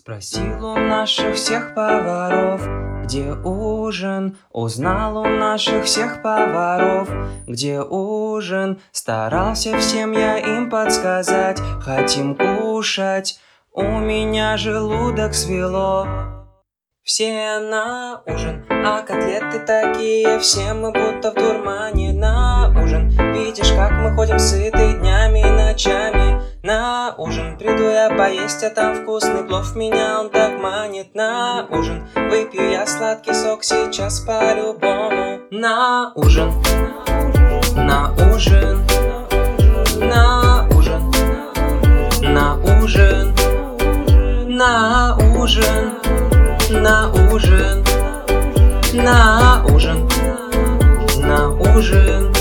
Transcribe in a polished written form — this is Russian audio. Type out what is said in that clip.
Спросил у наших всех поваров, где ужин. Узнал у наших всех поваров, где ужин. Старался всем я им подсказать, хотим кушать, у меня желудок свело. Все на ужин, а котлеты такие, все мы будто в дурмане на ужин. Видишь, как мы ходим сытые днями и ночами. На ужин приду я поесть, а там вкусный плов, меня он так манит. На ужин выпью я сладкий сок сейчас по-любому. На ужин, на ужин, на ужин, на ужин, на ужин, на ужин, на ужин, на ужин.